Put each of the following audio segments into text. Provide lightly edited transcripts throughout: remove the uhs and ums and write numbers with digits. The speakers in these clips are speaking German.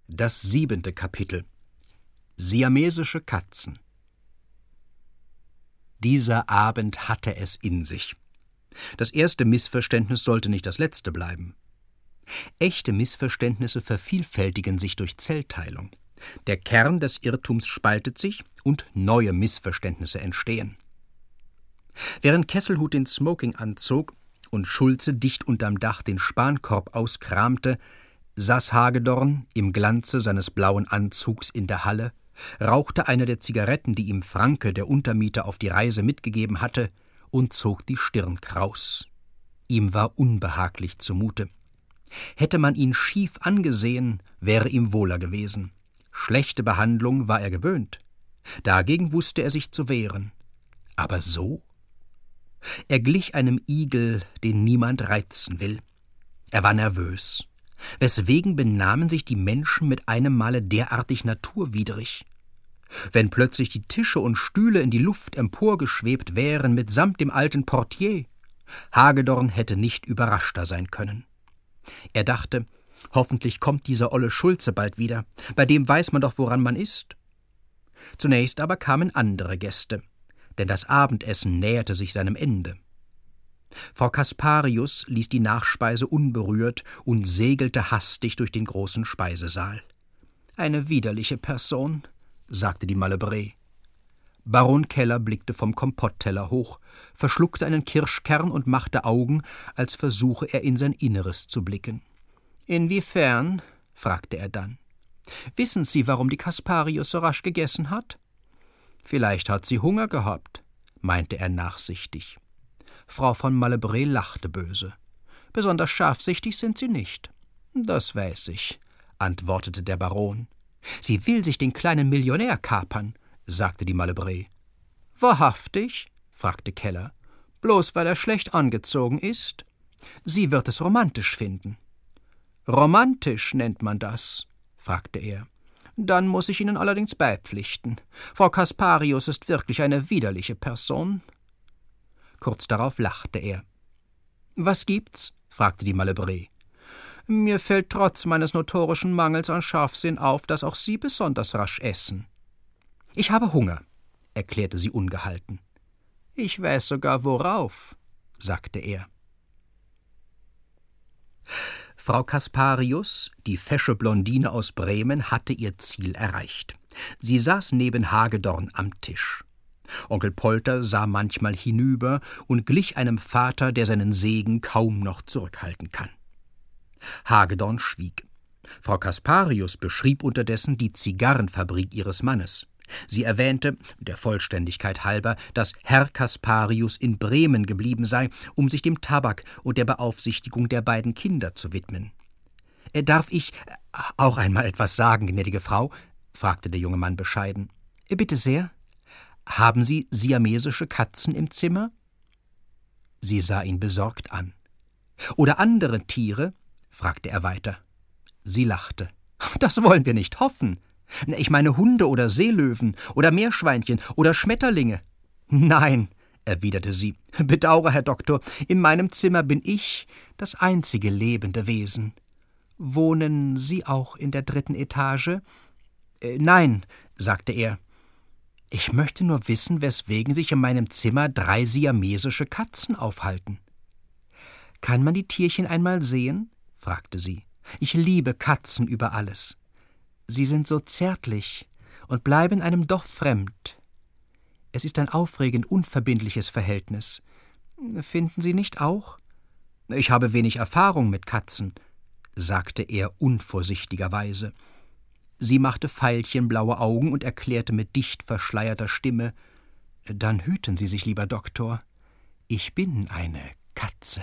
Das 7. Kapitel. Siamesische Katzen. Dieser Abend hatte es in sich. Das erste Missverständnis sollte nicht das letzte bleiben. Echte Missverständnisse vervielfältigen sich durch Zellteilung. Der Kern des Irrtums spaltet sich und neue Missverständnisse entstehen. Während Kesselhut den Smoking anzog und Schulze dicht unterm Dach den Spankorb auskramte, saß Hagedorn im Glanze seines blauen Anzugs in der Halle, rauchte eine der Zigaretten, die ihm Franke, der Untermieter, auf die Reise mitgegeben hatte, und zog die Stirn kraus. Ihm war unbehaglich zumute. Hätte man ihn schief angesehen, wäre ihm wohler gewesen. Schlechte Behandlung war er gewöhnt. Dagegen wusste er sich zu wehren. Aber so? Er glich einem Igel, den niemand reizen will. Er war nervös. Weswegen benahmen sich die Menschen mit einem Male derartig naturwidrig? Wenn plötzlich die Tische und Stühle in die Luft emporgeschwebt wären, mitsamt dem alten Portier, Hagedorn hätte nicht überraschter sein können. Er dachte, hoffentlich kommt dieser olle Schulze bald wieder, bei dem weiß man doch, woran man ist. Zunächst aber kamen andere Gäste, denn das Abendessen näherte sich seinem Ende. Frau Kasparius ließ die Nachspeise unberührt und segelte hastig durch den großen Speisesaal. »Eine widerliche Person«, sagte die Malebret. Baron Keller blickte vom Kompottteller hoch, verschluckte einen Kirschkern und machte Augen, als versuche er in sein Inneres zu blicken. »Inwiefern?« fragte er dann. »Wissen Sie, warum die Kasparius so rasch gegessen hat?« »Vielleicht hat sie Hunger gehabt«, meinte er nachsichtig. Frau von Malebret lachte böse. »Besonders scharfsichtig sind Sie nicht.« »Das weiß ich«, antwortete der Baron. »Sie will sich den kleinen Millionär kapern«, sagte die Malebret. »Wahrhaftig?« fragte Keller. »Bloß weil er schlecht angezogen ist? Sie wird es romantisch finden.« »Romantisch nennt man das?« fragte er. »Dann muss ich Ihnen allerdings beipflichten. Frau Kasparius ist wirklich eine widerliche Person.« Kurz darauf lachte er. »Was gibt's?« fragte die Malebret. »Mir fällt trotz meines notorischen Mangels an Scharfsinn auf, dass auch Sie besonders rasch essen.« »Ich habe Hunger«, erklärte sie ungehalten. »Ich weiß sogar worauf«, sagte er. Frau Kasparius, die fesche Blondine aus Bremen, hatte ihr Ziel erreicht. Sie saß neben Hagedorn am Tisch. Onkel Polter sah manchmal hinüber und glich einem Vater, der seinen Segen kaum noch zurückhalten kann. Hagedorn schwieg. Frau Kasparius beschrieb unterdessen die Zigarrenfabrik ihres Mannes. Sie erwähnte, der Vollständigkeit halber, dass Herr Kasparius in Bremen geblieben sei, um sich dem Tabak und der Beaufsichtigung der beiden Kinder zu widmen. »Darf ich auch einmal etwas sagen, gnädige Frau?« fragte der junge Mann bescheiden. »Bitte sehr. Haben Sie siamesische Katzen im Zimmer?« Sie sah ihn besorgt an. »Oder andere Tiere?« fragte er weiter. Sie lachte. »Das wollen wir nicht hoffen. Ich meine Hunde oder Seelöwen oder Meerschweinchen oder Schmetterlinge.« »Nein«, erwiderte sie, »bedauere, Herr Doktor, in meinem Zimmer bin ich das einzige lebende Wesen.« »Wohnen Sie auch in der 3. Etage?« »Nein«, sagte er. »Ich möchte nur wissen, weswegen sich in meinem Zimmer 3 siamesische Katzen aufhalten.« »Kann man die Tierchen einmal sehen?« fragte sie. »Ich liebe Katzen über alles. Sie sind so zärtlich und bleiben einem doch fremd. Es ist ein aufregend unverbindliches Verhältnis. Finden Sie nicht auch?« »Ich habe wenig Erfahrung mit Katzen«, sagte er unvorsichtigerweise. Sie machte veilchenblaue Augen und erklärte mit dicht verschleierter Stimme, »Dann hüten Sie sich, lieber Doktor. Ich bin eine Katze.«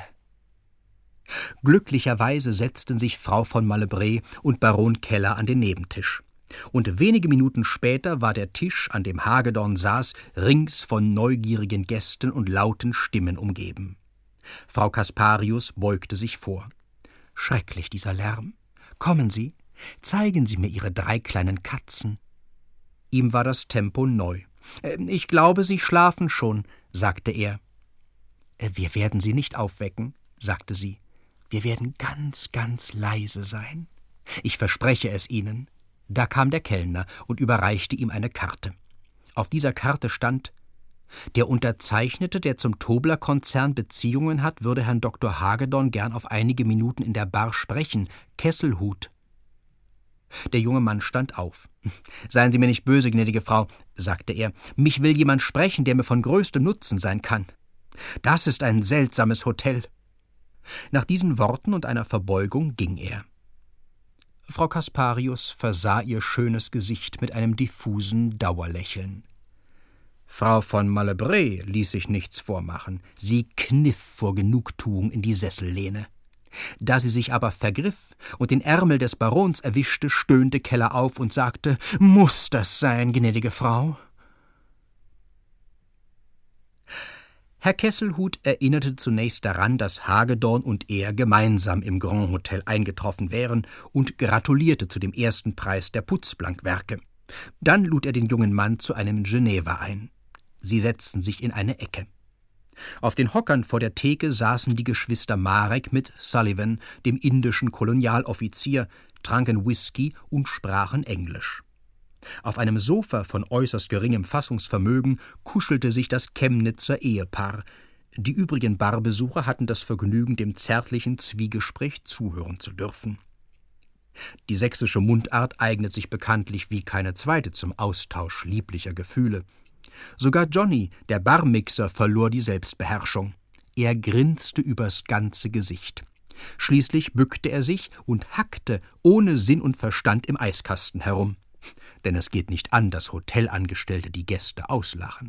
Glücklicherweise setzten sich Frau von Malebret und Baron Keller an den Nebentisch. Und wenige Minuten später war der Tisch, an dem Hagedorn saß, rings von neugierigen Gästen und lauten Stimmen umgeben. Frau Kasparius beugte sich vor. »Schrecklich, dieser Lärm. Kommen Sie, zeigen Sie mir Ihre 3 kleinen Katzen.« Ihm war das Tempo neu. »Ich glaube, Sie schlafen schon«, sagte er. »Wir werden Sie nicht aufwecken«, sagte sie. »Wir werden ganz, ganz leise sein. Ich verspreche es Ihnen. Da kam der Kellner und überreichte ihm eine Karte. Auf dieser Karte stand: Der Unterzeichnete, der zum Tobler-Konzern Beziehungen hat, würde Herrn Dr. Hagedorn gern auf einige Minuten in der Bar sprechen. Kesselhut. Der junge Mann stand auf. »Seien Sie mir nicht böse, gnädige Frau«, sagte er, »mich will jemand sprechen, der mir von größtem Nutzen sein kann. Das ist ein seltsames Hotel.« Nach diesen Worten und einer Verbeugung ging er. Frau Kasparius versah ihr schönes Gesicht mit einem diffusen Dauerlächeln. Frau von Malebret ließ sich nichts vormachen. Sie kniff vor Genugtuung in die Sessellehne. Da sie sich aber vergriff und den Ärmel des Barons erwischte, stöhnte Keller auf und sagte: »Muß das sein, gnädige Frau?« Herr Kesselhut erinnerte zunächst daran, dass Hagedorn und er gemeinsam im Grand Hotel eingetroffen wären und gratulierte zu dem ersten Preis der Putzblankwerke. Dann lud er den jungen Mann zu einem Geneva ein. Sie setzten sich in eine Ecke. Auf den Hockern vor der Theke saßen die Geschwister Marek mit Sullivan, dem indischen Kolonialoffizier, tranken Whisky und sprachen Englisch. Auf einem Sofa von äußerst geringem Fassungsvermögen kuschelte sich das Chemnitzer Ehepaar. Die übrigen Barbesucher hatten das Vergnügen, dem zärtlichen Zwiegespräch zuhören zu dürfen. Die sächsische Mundart eignet sich bekanntlich wie keine zweite zum Austausch lieblicher Gefühle. Sogar Johnny, der Barmixer, verlor die Selbstbeherrschung. Er grinste übers ganze Gesicht. Schließlich bückte er sich und hackte ohne Sinn und Verstand im Eiskasten herum. Denn es geht nicht an, dass Hotelangestellte die Gäste auslachen.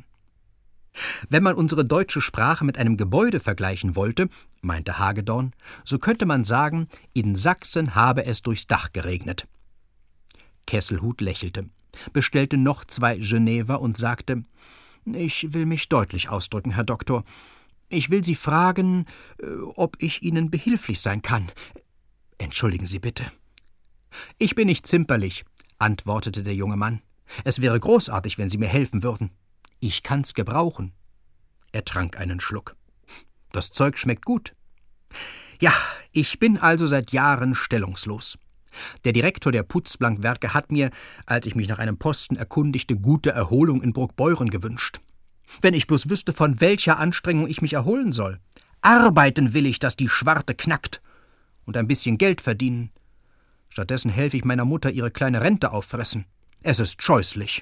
Wenn man unsere deutsche Sprache mit einem Gebäude vergleichen wollte, meinte Hagedorn, so könnte man sagen, in Sachsen habe es durchs Dach geregnet. Kesselhut lächelte, bestellte noch 2 Geneva und sagte: »Ich will mich deutlich ausdrücken, Herr Doktor. Ich will Sie fragen, ob ich Ihnen behilflich sein kann. Entschuldigen Sie bitte.« »Ich bin nicht zimperlich«, antwortete der junge Mann. »Es wäre großartig, wenn Sie mir helfen würden. Ich kann's gebrauchen.« Er trank einen Schluck. »Das Zeug schmeckt gut.« »Ja, ich bin also seit Jahren stellungslos. Der Direktor der Putzblankwerke hat mir, als ich mich nach einem Posten erkundigte, gute Erholung in Bruckbeuren gewünscht. Wenn ich bloß wüsste, von welcher Anstrengung ich mich erholen soll. Arbeiten will ich, dass die Schwarte knackt. Und ein bisschen Geld verdienen. Stattdessen helfe ich meiner Mutter ihre kleine Rente auffressen. Es ist scheußlich.«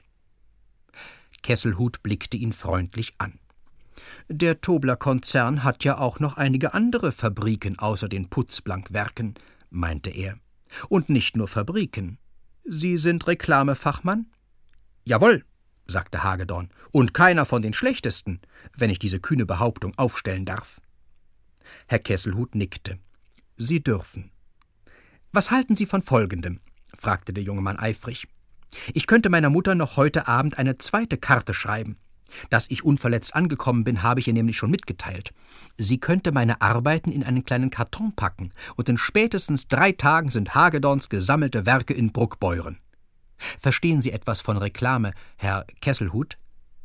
Kesselhut blickte ihn freundlich an. »Der Tobler-Konzern hat ja auch noch einige andere Fabriken außer den Putzblankwerken«, meinte er. »Und nicht nur Fabriken. Sie sind Reklamefachmann?« »Jawohl«, sagte Hagedorn, »und keiner von den schlechtesten, wenn ich diese kühne Behauptung aufstellen darf.« Herr Kesselhut nickte. »Sie dürfen.« »Was halten Sie von Folgendem?« fragte der junge Mann eifrig. »Ich könnte meiner Mutter noch heute Abend eine 2. Karte schreiben. Dass ich unverletzt angekommen bin, habe ich ihr nämlich schon mitgeteilt. Sie könnte meine Arbeiten in einen kleinen Karton packen, und in spätestens 3 Tagen sind Hagedorns gesammelte Werke in Bruckbeuren. Verstehen Sie etwas von Reklame, Herr Kesselhut?«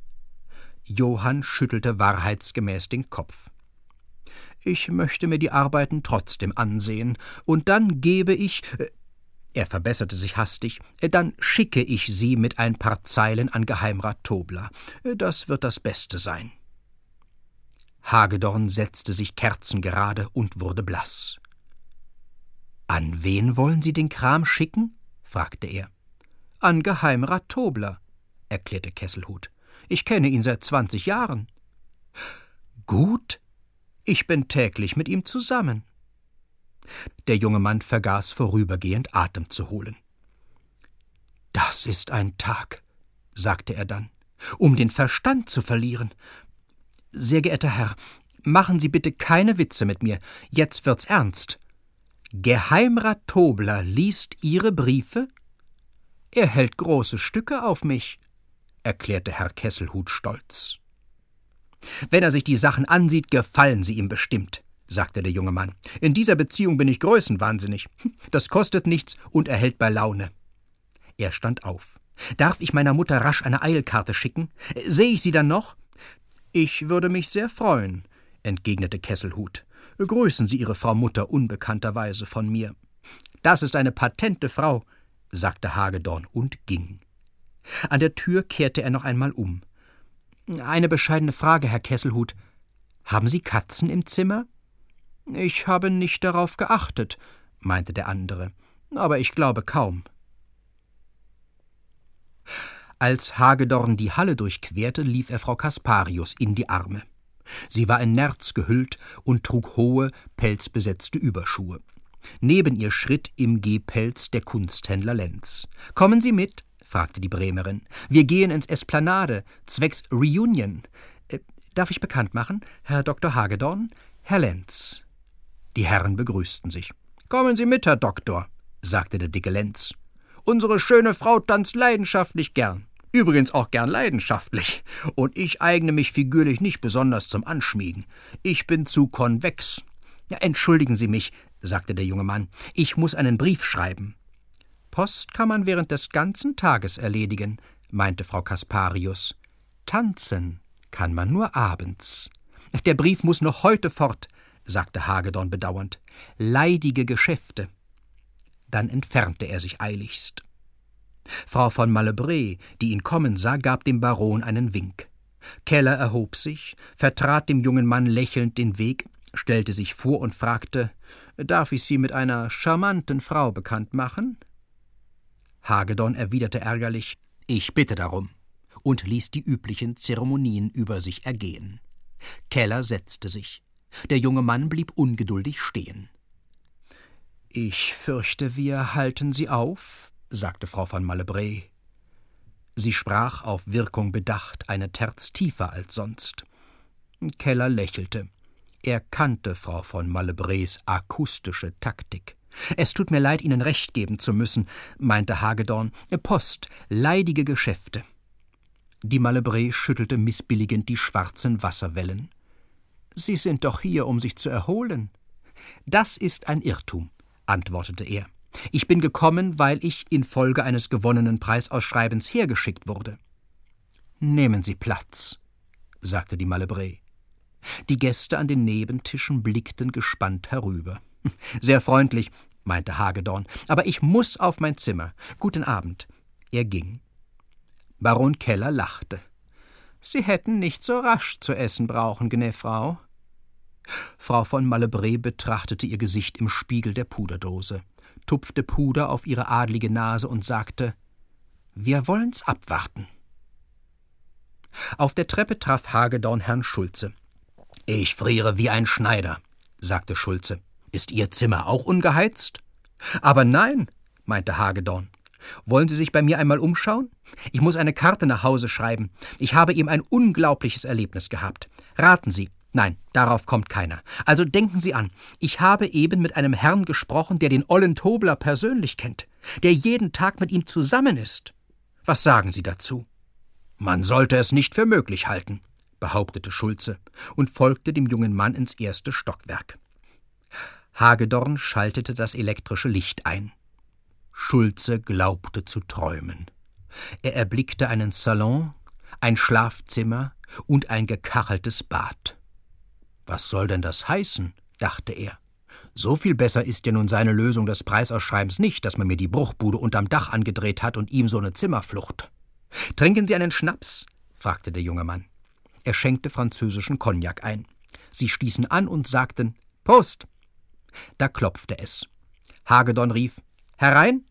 Johann schüttelte wahrheitsgemäß den Kopf. »Ich möchte mir die Arbeiten trotzdem ansehen, und dann gebe ich...« Er verbesserte sich hastig. »Dann schicke ich Sie mit ein paar Zeilen an Geheimrat Tobler. Das wird das Beste sein.« Hagedorn setzte sich kerzengerade und wurde blass. »An wen wollen Sie den Kram schicken?« fragte er. »An Geheimrat Tobler«, erklärte Kesselhut. »Ich kenne ihn seit 20 Jahren.« »Gut, ich bin täglich mit ihm zusammen.« Der junge Mann vergaß vorübergehend Atem zu holen. »Das ist ein Tag«, sagte er dann, »um den Verstand zu verlieren. Sehr geehrter Herr, machen Sie bitte keine Witze mit mir, jetzt wird's ernst. Geheimrat Tobler liest Ihre Briefe? Er hält große Stücke auf mich«, erklärte Herr Kesselhut stolz. »Wenn er sich die Sachen ansieht, gefallen sie ihm bestimmt«, sagte der junge Mann. »In dieser Beziehung bin ich größenwahnsinnig. Das kostet nichts und erhält bei Laune.« Er stand auf. »Darf ich meiner Mutter rasch eine Eilkarte schicken? Sehe ich sie dann noch?« »Ich würde mich sehr freuen«, entgegnete Kesselhut. »Grüßen Sie Ihre Frau Mutter unbekannterweise von mir. Das ist eine patente Frau«, sagte Hagedorn und ging. An der Tür kehrte er noch einmal um. »Eine bescheidene Frage, Herr Kesselhut. Haben Sie Katzen im Zimmer?« »Ich habe nicht darauf geachtet«, meinte der andere, »aber ich glaube kaum.« Als Hagedorn die Halle durchquerte, lief er Frau Kasparius in die Arme. Sie war in Nerz gehüllt und trug hohe, pelzbesetzte Überschuhe. Neben ihr schritt im Gehpelz der Kunsthändler Lenz. »Kommen Sie mit?« fragte die Bremerin. »Wir gehen ins Esplanade, zwecks Reunion. Darf ich bekannt machen? Herr Dr. Hagedorn, Herr Lenz.« Die Herren begrüßten sich. »Kommen Sie mit, Herr Doktor«, sagte der dicke Lenz. »Unsere schöne Frau tanzt leidenschaftlich gern. Übrigens auch gern leidenschaftlich. Und ich eigne mich figürlich nicht besonders zum Anschmiegen. Ich bin zu konvex.« »Ja, entschuldigen Sie mich«, sagte der junge Mann. »Ich muss einen Brief schreiben.« »Post kann man während des ganzen Tages erledigen«, meinte Frau Kasparius. »Tanzen kann man nur abends.« »Der Brief muss noch heute fort«, sagte Hagedorn bedauernd. »Leidige Geschäfte.« Dann entfernte er sich eiligst. Frau von Malebret, die ihn kommen sah, gab dem Baron einen Wink. Keller erhob sich, vertrat dem jungen Mann lächelnd den Weg, stellte sich vor und fragte, »Darf ich Sie mit einer charmanten Frau bekannt machen?« Hagedorn erwiderte ärgerlich, »Ich bitte darum«, und ließ die üblichen Zeremonien über sich ergehen. Keller setzte sich. Der junge Mann blieb ungeduldig stehen. »Ich fürchte, wir halten Sie auf«, sagte Frau von Malebret. Sie sprach auf Wirkung bedacht, eine Terz tiefer als sonst. Keller lächelte. Er kannte Frau von Malebrets akustische Taktik. »Es tut mir leid, Ihnen recht geben zu müssen«, meinte Hagedorn. »Post, leidige Geschäfte.« Die Malebret schüttelte missbilligend die schwarzen Wasserwellen. »Sie sind doch hier, um sich zu erholen.« »Das ist ein Irrtum«, antwortete er. »Ich bin gekommen, weil ich infolge eines gewonnenen Preisausschreibens hergeschickt wurde.« »Nehmen Sie Platz«, sagte die Malebret. Die Gäste an den Nebentischen blickten gespannt herüber. »Sehr freundlich«, meinte Hagedorn, »aber ich muß auf mein Zimmer. Guten Abend.« Er ging. Baron Keller lachte. »Sie hätten nicht so rasch zu essen brauchen, gnä, Frau von Malebret betrachtete ihr Gesicht im Spiegel der Puderdose, tupfte Puder auf ihre adlige Nase und sagte, »Wir wollen's abwarten.« Auf der Treppe traf Hagedorn Herrn Schulze. »Ich friere wie ein Schneider«, sagte Schulze. »Ist Ihr Zimmer auch ungeheizt?« »Aber nein«, meinte Hagedorn. »Wollen Sie sich bei mir einmal umschauen? Ich muss eine Karte nach Hause schreiben. Ich habe eben ein unglaubliches Erlebnis gehabt. Raten Sie. Nein, darauf kommt keiner. Also denken Sie an, ich habe eben mit einem Herrn gesprochen, der den ollen Tobler persönlich kennt, der jeden Tag mit ihm zusammen ist. Was sagen Sie dazu?« »Man sollte es nicht für möglich halten«, behauptete Schulze und folgte dem jungen Mann ins erste Stockwerk. Hagedorn schaltete das elektrische Licht ein. Schulze glaubte zu träumen. Er erblickte einen Salon, ein Schlafzimmer und ein gekacheltes Bad. »Was soll denn das heißen?«, dachte er. »So viel besser ist ja nun seine Lösung des Preisausschreibens nicht, dass man mir die Bruchbude unterm Dach angedreht hat und ihm so eine Zimmerflucht.« »Trinken Sie einen Schnaps?«, fragte der junge Mann. Er schenkte französischen Cognac ein. Sie stießen an und sagten »Prost!« Da klopfte es. Hagedorn rief »Herein!«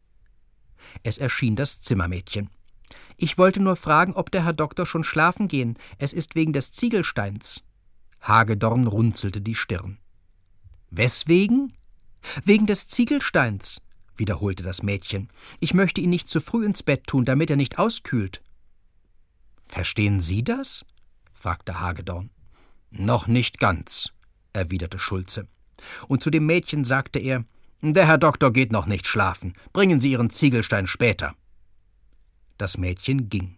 Es erschien das Zimmermädchen. »Ich wollte nur fragen, ob der Herr Doktor schon schlafen gehen. Es ist wegen des Ziegelsteins.« Hagedorn runzelte die Stirn. »Weswegen?« »Wegen des Ziegelsteins«, wiederholte das Mädchen. »Ich möchte ihn nicht zu früh ins Bett tun, damit er nicht auskühlt.« »Verstehen Sie das?« fragte Hagedorn. »Noch nicht ganz«, erwiderte Schulze. Und zu dem Mädchen sagte er, »Der Herr Doktor geht noch nicht schlafen. Bringen Sie Ihren Ziegelstein später.« Das Mädchen ging.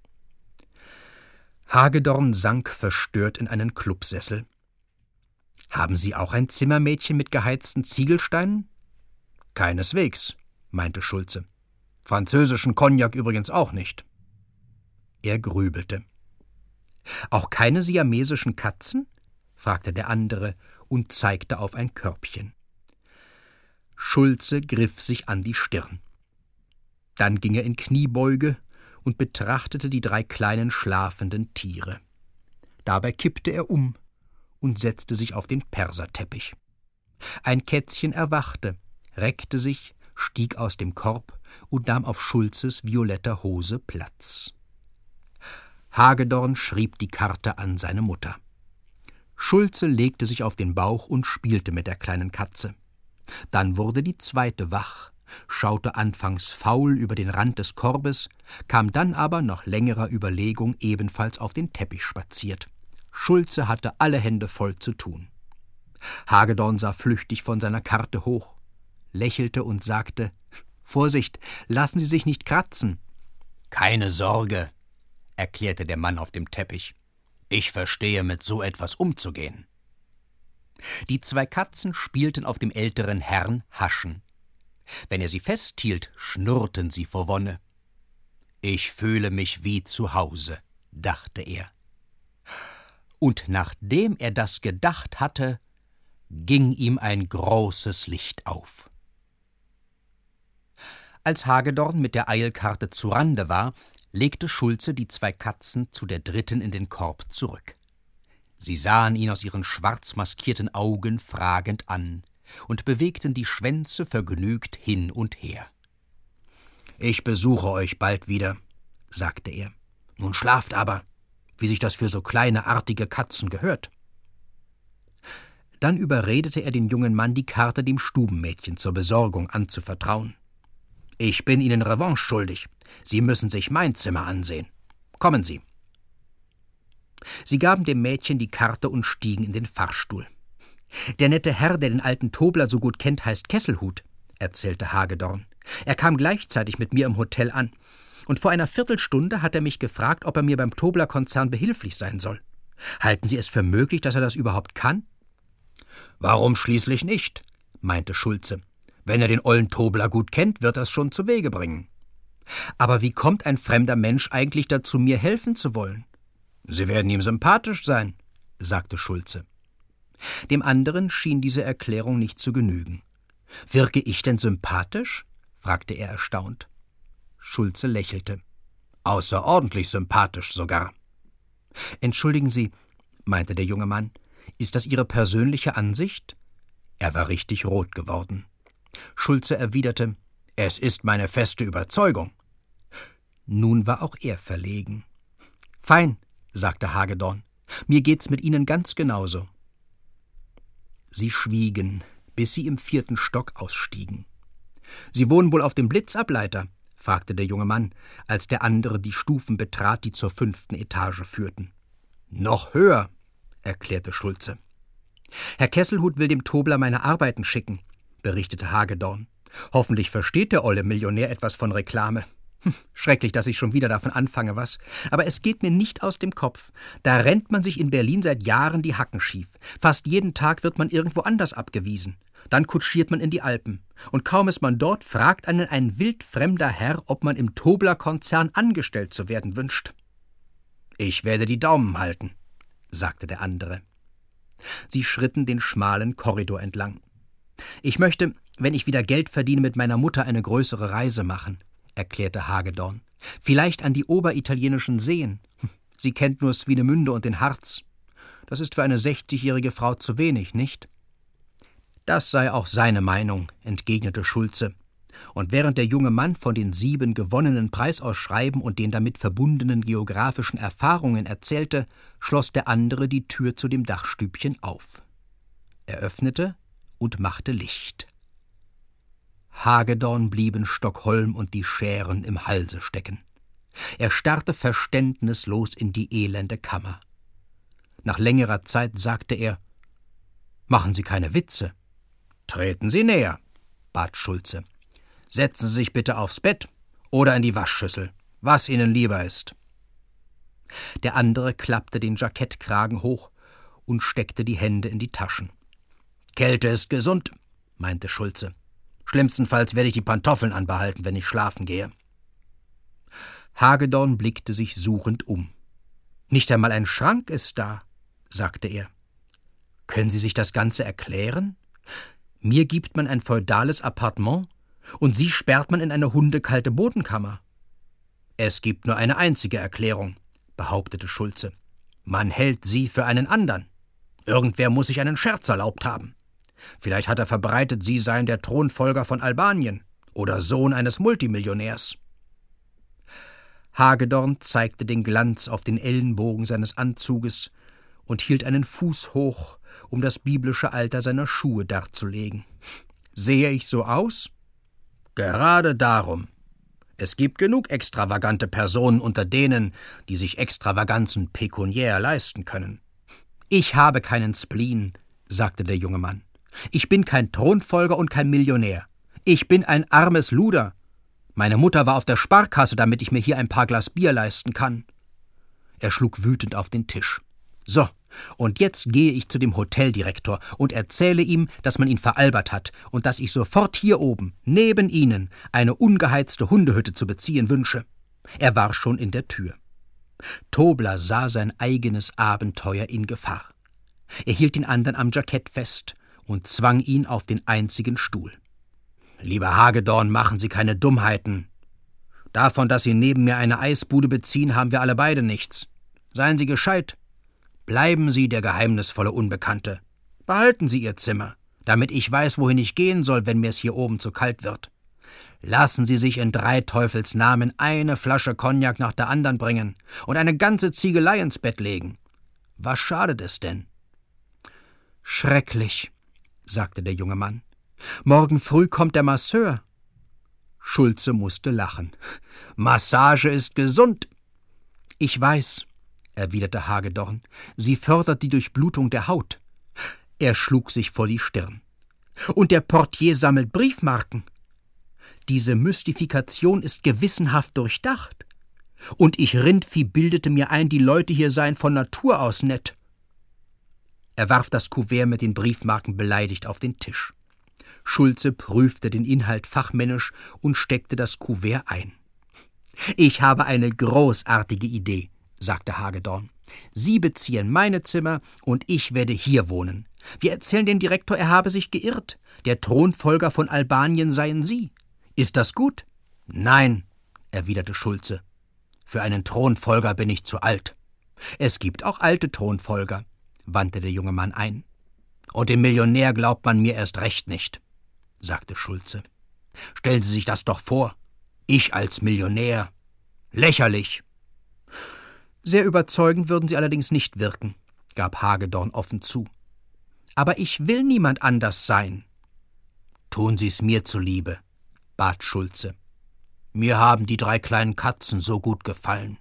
Hagedorn sank verstört in einen Clubsessel. »Haben Sie auch ein Zimmermädchen mit geheizten Ziegelsteinen?« »Keineswegs«, meinte Schulze. »Französischen Cognac übrigens auch nicht.« Er grübelte. »Auch keine siamesischen Katzen?« fragte der andere und zeigte auf ein Körbchen. Schulze griff sich an die Stirn. Dann ging er in Kniebeuge und betrachtete die 3 kleinen schlafenden Tiere. Dabei kippte er um und setzte sich auf den Perserteppich. Ein Kätzchen erwachte, reckte sich, stieg aus dem Korb und nahm auf Schulzes violetter Hose Platz. Hagedorn schrieb die Karte an seine Mutter. Schulze legte sich auf den Bauch und spielte mit der kleinen Katze. Dann wurde die zweite wach, schaute anfangs faul über den Rand des Korbes, kam dann aber nach längerer Überlegung ebenfalls auf den Teppich spaziert. Schulze hatte alle Hände voll zu tun. Hagedorn sah flüchtig von seiner Karte hoch, lächelte und sagte: »Vorsicht, lassen Sie sich nicht kratzen.« »Keine Sorge«, erklärte der Mann auf dem Teppich. »Ich verstehe, mit so etwas umzugehen.« Die 2 Katzen spielten auf dem älteren Herrn Haschen. Wenn er sie festhielt, schnurrten sie vor Wonne. »Ich fühle mich wie zu Hause«, dachte er. Und nachdem er das gedacht hatte, ging ihm ein großes Licht auf. Als Hagedorn mit der Eilkarte zu Rande war, legte Schulze die 2 Katzen zu der dritten in den Korb zurück. Sie sahen ihn aus ihren schwarz maskierten Augen fragend an und bewegten die Schwänze vergnügt hin und her. »Ich besuche euch bald wieder«, sagte er. »Nun schlaft aber, wie sich das für so kleine, artige Katzen gehört.« Dann überredete er den jungen Mann, die Karte dem Stubenmädchen zur Besorgung anzuvertrauen. »Ich bin Ihnen Revanche schuldig. Sie müssen sich mein Zimmer ansehen. Kommen Sie.« Sie gaben dem Mädchen die Karte und stiegen in den Fahrstuhl. »Der nette Herr, der den alten Tobler so gut kennt, heißt Kesselhut«, erzählte Hagedorn. »Er kam gleichzeitig mit mir im Hotel an. Und vor einer Viertelstunde hat er mich gefragt, ob er mir beim Tobler-Konzern behilflich sein soll. Halten Sie es für möglich, dass er das überhaupt kann?« »Warum schließlich nicht?«, meinte Schulze. »Wenn er den ollen Tobler gut kennt, wird er es schon zu Wege bringen.« »Aber wie kommt ein fremder Mensch eigentlich dazu, mir helfen zu wollen?« »Sie werden ihm sympathisch sein«, sagte Schulze. Dem anderen schien diese Erklärung nicht zu genügen. »Wirke ich denn sympathisch?« fragte er erstaunt. Schulze lächelte. »Außerordentlich sympathisch sogar.« »Entschuldigen Sie«, meinte der junge Mann, »ist das Ihre persönliche Ansicht?« Er war richtig rot geworden. Schulze erwiderte: »Es ist meine feste Überzeugung.« Nun war auch er verlegen. »Fein«, sagte Hagedorn, »mir geht's mit Ihnen ganz genauso.« Sie schwiegen, bis sie im 4. Stock ausstiegen. »Sie wohnen wohl auf dem Blitzableiter?« fragte der junge Mann, als der andere die Stufen betrat, die zur 5. Etage führten. »Noch höher«, erklärte Schulze. »Herr Kesselhut will dem Tobler meine Arbeiten schicken«, berichtete Hagedorn. »Hoffentlich versteht der olle Millionär etwas von Reklame. Schrecklich, dass ich schon wieder davon anfange, was. Aber es geht mir nicht aus dem Kopf. Da rennt man sich in Berlin seit Jahren die Hacken schief. Fast jeden Tag wird man irgendwo anders abgewiesen. Dann kutschiert man in die Alpen. Und kaum ist man dort, fragt einen ein wildfremder Herr, ob man im Tobler-Konzern angestellt zu werden wünscht.« »Ich werde die Daumen halten«, sagte der andere. Sie schritten den schmalen Korridor entlang. »Ich möchte, wenn ich wieder Geld verdiene, mit meiner Mutter eine größere Reise machen«, erklärte Hagedorn. »Vielleicht an die oberitalienischen Seen. Sie kennt nur Swinemünde und den Harz. Das ist für eine 60-jährige Frau zu wenig, nicht?« »Das sei auch seine Meinung«, entgegnete Schulze. Und während der junge Mann von den 7 gewonnenen Preisausschreiben und den damit verbundenen geografischen Erfahrungen erzählte, schloss der andere die Tür zu dem Dachstübchen auf. Er öffnete und machte Licht. Hagedorn blieben Stockholm und die Schären im Halse stecken. Er starrte verständnislos in die elende Kammer. Nach längerer Zeit sagte er: »Machen Sie keine Witze.« »Treten Sie näher«, bat Schulze. »Setzen Sie sich bitte aufs Bett oder in die Waschschüssel, was Ihnen lieber ist.« Der andere klappte den Jackettkragen hoch und steckte die Hände in die Taschen. »Kälte ist gesund«, meinte Schulze. »Schlimmstenfalls werde ich die Pantoffeln anbehalten, wenn ich schlafen gehe.« Hagedorn blickte sich suchend um. »Nicht einmal ein Schrank ist da«, sagte er. »Können Sie sich das Ganze erklären? Mir gibt man ein feudales Appartement Und Sie sperrt man in eine hundekalte Bodenkammer. Es gibt nur eine einzige Erklärung, behauptete Schulze. Man hält Sie für einen anderen. Irgendwer muss sich einen Scherz erlaubt haben. Vielleicht hat er verbreitet, Sie seien der Thronfolger von Albanien oder Sohn eines Multimillionärs. Hagedorn zeigte den Glanz auf den Ellenbogen seines Anzuges und hielt einen Fuß hoch, um das biblische Alter seiner Schuhe darzulegen. Sehe ich so aus? Gerade darum. Es gibt genug extravagante Personen unter denen, die sich Extravaganzen pekuniär leisten können. Ich habe keinen Spleen, sagte der junge Mann. Ich bin kein Thronfolger und kein Millionär. Ich bin ein armes Luder. Meine Mutter war auf der Sparkasse, damit ich mir hier ein paar Glas Bier leisten kann. Er schlug wütend auf den Tisch. So, und jetzt gehe ich zu dem Hoteldirektor und erzähle ihm, dass man ihn veralbert hat und dass ich sofort hier oben, neben Ihnen, eine ungeheizte Hundehütte zu beziehen wünsche. Er war schon in der Tür. Tobler sah sein eigenes Abenteuer in Gefahr. Er hielt den anderen am Jackett fest und zwang ihn auf den einzigen Stuhl. »Lieber Hagedorn, machen Sie keine Dummheiten. Davon, dass Sie neben mir eine Eisbude beziehen, haben wir alle beide nichts. Seien Sie gescheit. Bleiben Sie der geheimnisvolle Unbekannte. Behalten Sie Ihr Zimmer, damit ich weiß, wohin ich gehen soll, wenn mir es hier oben zu kalt wird. Lassen Sie sich in 3 Teufels Namen eine Flasche Cognac nach der anderen bringen und eine ganze Ziegelei ins Bett legen. Was schadet es denn?« »Schrecklich«, sagte der junge Mann. »Morgen früh kommt der Masseur.« Schulze musste lachen. »Massage ist gesund.« »Ich weiß«, erwiderte Hagedorn. »Sie fördert die Durchblutung der Haut.« Er schlug sich vor die Stirn. »Und der Portier sammelt Briefmarken. Diese Mystifikation ist gewissenhaft durchdacht. Und ich Rindvieh bildete mir ein, die Leute hier seien von Natur aus nett.« Er warf das Kuvert mit den Briefmarken beleidigt auf den Tisch. Schulze prüfte den Inhalt fachmännisch und steckte das Kuvert ein. »Ich habe eine großartige Idee«, sagte Hagedorn. »Sie beziehen meine Zimmer und ich werde hier wohnen. Wir erzählen dem Direktor, er habe sich geirrt. Der Thronfolger von Albanien seien Sie. Ist das gut?« »Nein«, erwiderte Schulze. »Für einen Thronfolger bin ich zu alt. Es gibt auch alte Thronfolger«, wandte der junge Mann ein. »Und dem Millionär glaubt man mir erst recht nicht«, sagte Schulze. »Stellen Sie sich das doch vor. Ich als Millionär. Lächerlich.« »Sehr überzeugend würden Sie allerdings nicht wirken«, gab Hagedorn offen zu. »Aber ich will niemand anders sein.« »Tun Sie es mir zuliebe«, bat Schulze. »Mir haben die 3 kleinen Katzen so gut gefallen.«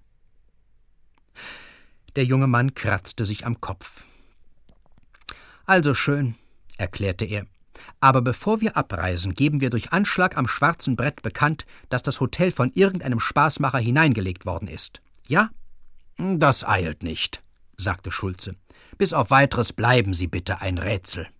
Der junge Mann kratzte sich am Kopf. »Also schön«, erklärte er. »Aber bevor wir abreisen, geben wir durch Anschlag am schwarzen Brett bekannt, dass das Hotel von irgendeinem Spaßmacher hineingelegt worden ist. Ja?« »Das eilt nicht«, sagte Schulze. »Bis auf Weiteres bleiben Sie bitte ein Rätsel.«